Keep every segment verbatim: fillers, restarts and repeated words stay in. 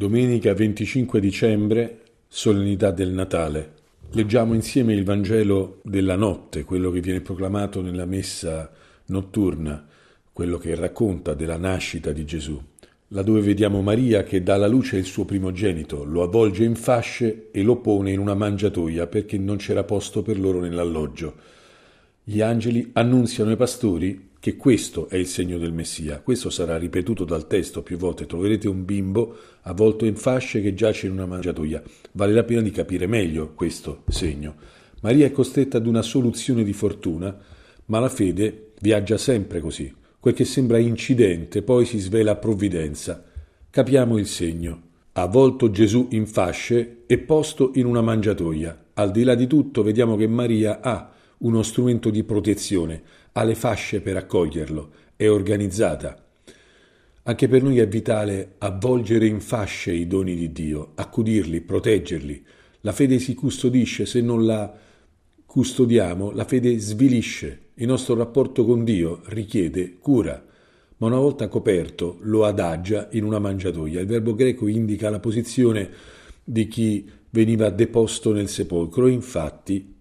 Domenica venticinque dicembre, solennità del Natale. Leggiamo insieme il Vangelo della notte, quello che viene proclamato nella messa notturna, quello che racconta della nascita di Gesù, laddove vediamo Maria che dà alla luce il suo primogenito, lo avvolge in fasce e lo pone in una mangiatoia perché non c'era posto per loro nell'alloggio. Gli angeli annunziano ai pastori che questo è il segno del Messia. Questo sarà ripetuto dal testo più volte. Troverete un bimbo avvolto in fasce che giace in una mangiatoia. Vale la pena di capire meglio questo segno. Maria è costretta ad una soluzione di fortuna, ma la fede viaggia sempre così. Quel che sembra incidente poi si svela provvidenza. Capiamo il segno. Ha avvolto Gesù in fasce e posto in una mangiatoia. Al di là di tutto vediamo che Maria ha uno strumento di protezione, ha le fasce per accoglierlo, è organizzata. Anche per noi è vitale avvolgere in fasce i doni di Dio, accudirli, proteggerli. La fede si custodisce, se non la custodiamo, la fede svilisce. Il nostro rapporto con Dio richiede cura, ma una volta coperto lo adagia in una mangiatoia. Il verbo greco indica la posizione di chi veniva deposto nel sepolcro, infatti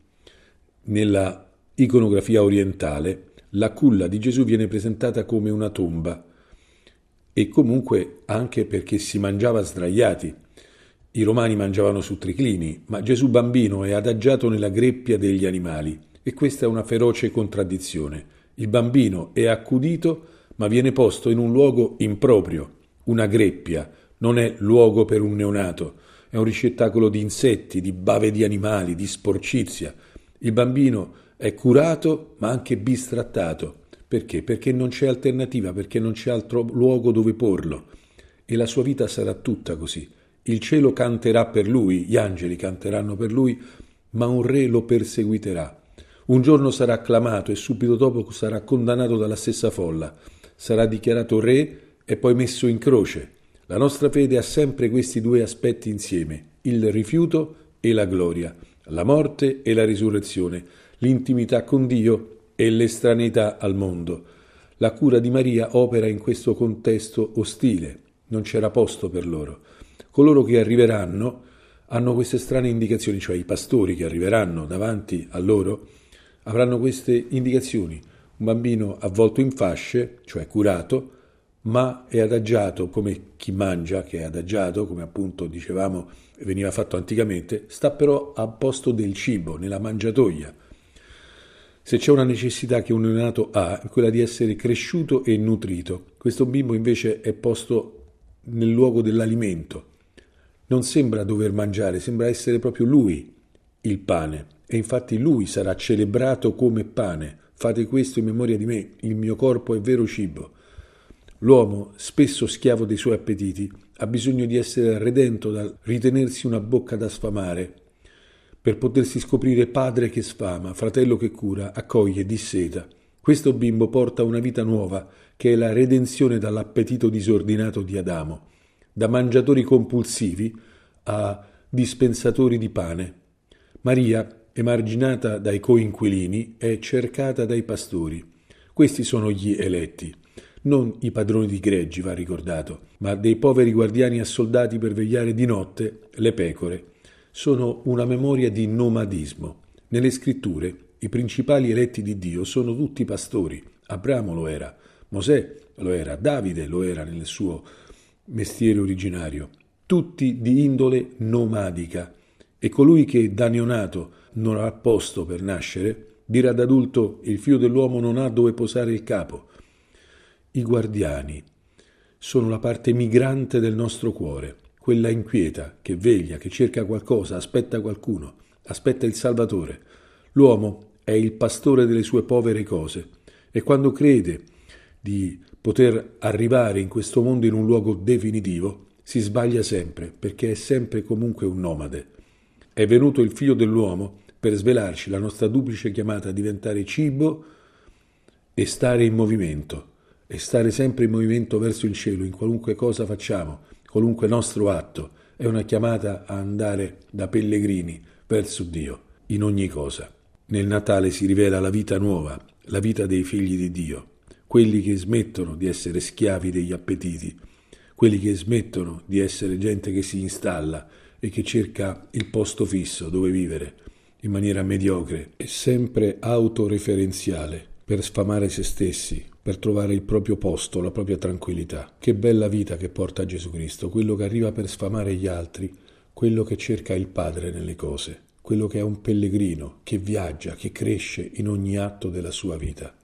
nella iconografia orientale la culla di Gesù viene presentata come una tomba e comunque anche perché si mangiava sdraiati. I romani mangiavano su triclini, ma Gesù bambino è adagiato nella greppia degli animali e questa è una feroce contraddizione. Il bambino è accudito ma viene posto in un luogo improprio, una greppia, non è luogo per un neonato, è un ricettacolo di insetti, di bave di animali, di sporcizia. Il bambino è curato ma anche bistrattato. Perché? Perché non c'è alternativa, perché non c'è altro luogo dove porlo. E la sua vita sarà tutta così. Il cielo canterà per lui, gli angeli canteranno per lui, ma un re lo perseguiterà. Un giorno sarà acclamato e subito dopo sarà condannato dalla stessa folla. Sarà dichiarato re e poi messo in croce. La nostra fede ha sempre questi due aspetti insieme, il rifiuto e la gloria. La morte e la risurrezione, l'intimità con Dio e l'estraneità al mondo. La cura di Maria opera in questo contesto ostile, non c'era posto per loro. Coloro che arriveranno hanno queste strane indicazioni, cioè i pastori che arriveranno davanti a loro avranno queste indicazioni. Un bambino avvolto in fasce, cioè curato, ma è adagiato come chi mangia, che è adagiato, come appunto dicevamo veniva fatto anticamente, sta però a posto del cibo, nella mangiatoia. Se c'è una necessità che un neonato ha, è quella di essere cresciuto e nutrito. Questo bimbo invece è posto nel luogo dell'alimento. Non sembra dover mangiare, sembra essere proprio lui il pane. E infatti lui sarà celebrato come pane. Fate questo in memoria di me, il mio corpo è vero cibo. L'uomo, spesso schiavo dei suoi appetiti, ha bisogno di essere redento dal ritenersi una bocca da sfamare, per potersi scoprire padre che sfama, fratello che cura, accoglie, disseta. Questo bimbo porta una vita nuova, che è la redenzione dall'appetito disordinato di Adamo, da mangiatori compulsivi a dispensatori di pane. Maria, emarginata dai coinquilini, è cercata dai pastori. Questi sono gli eletti. Non i padroni di greggi, va ricordato, ma dei poveri guardiani assoldati per vegliare di notte le pecore. Sono una memoria di nomadismo. Nelle scritture i principali eletti di Dio sono tutti pastori. Abramo lo era, Mosè lo era, Davide lo era nel suo mestiere originario. Tutti di indole nomadica. E colui che da neonato non ha posto per nascere, dirà da adulto il figlio dell'uomo non ha dove posare il capo. I guardiani sono la parte migrante del nostro cuore, quella inquieta, che veglia, che cerca qualcosa, aspetta qualcuno, aspetta il Salvatore. L'uomo è il pastore delle sue povere cose e quando crede di poter arrivare in questo mondo in un luogo definitivo, si sbaglia sempre, perché è sempre comunque un nomade. È venuto il figlio dell'uomo per svelarci la nostra duplice chiamata a diventare cibo e stare in movimento. E stare sempre in movimento verso il cielo, in qualunque cosa facciamo, qualunque nostro atto, è una chiamata a andare da pellegrini verso Dio, in ogni cosa. Nel Natale si rivela la vita nuova, la vita dei figli di Dio, quelli che smettono di essere schiavi degli appetiti, quelli che smettono di essere gente che si installa e che cerca il posto fisso dove vivere in maniera mediocre e sempre autoreferenziale per sfamare se stessi, per trovare il proprio posto, la propria tranquillità. Che bella vita che porta Gesù Cristo, quello che arriva per sfamare gli altri, quello che cerca il Padre nelle cose, quello che è un pellegrino, che viaggia, che cresce in ogni atto della sua vita.